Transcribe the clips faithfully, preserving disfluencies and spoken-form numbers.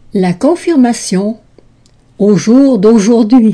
La confirmation au jour d'aujourd'hui.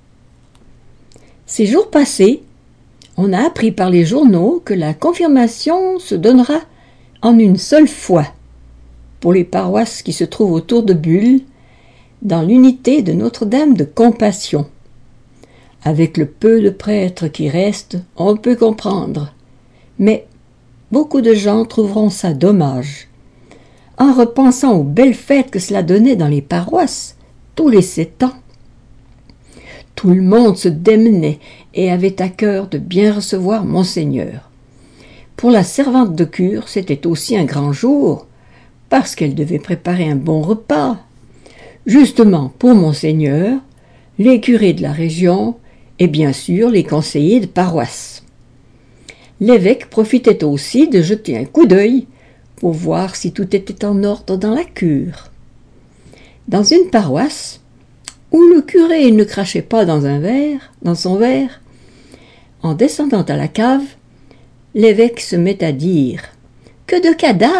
Ces jours passés, on a appris par les journaux que la confirmation se donnera en une seule fois pour les paroisses qui se trouvent autour de Bulle, dans l'unité de Notre-Dame de Compassion. Avec le peu de prêtres qui restent, on peut comprendre, mais beaucoup de gens trouveront ça dommage. En repensant aux belles fêtes que cela donnait dans les paroisses, tous les sept ans. Tout le monde se démenait et avait à cœur de bien recevoir Monseigneur. Pour la servante de cure, c'était aussi un grand jour, parce qu'elle devait préparer un bon repas. Justement, pour Monseigneur, les curés de la région et bien sûr les conseillers de paroisse. L'évêque profitait aussi de jeter un coup d'œil pour voir si tout était en ordre dans la cure. Dans une paroisse, où le curé ne crachait pas dans un verre, dans son verre, en descendant à la cave, l'évêque se met à dire « Que de cadavres !»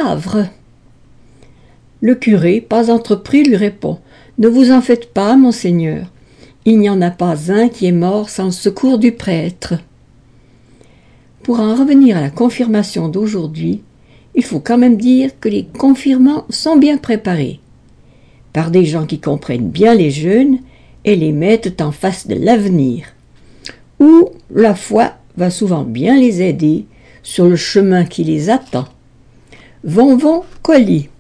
Le curé, pas entrepris, lui répond « Ne vous en faites pas, monseigneur, il n'y en a pas un qui est mort sans le secours du prêtre. » Pour en revenir à la confirmation d'aujourd'hui, il faut quand même dire que les confirmants sont bien préparés, par des gens qui comprennent bien les jeunes et les mettent en face de l'avenir, où la foi va souvent bien les aider sur le chemin qui les attend. Von von Colli.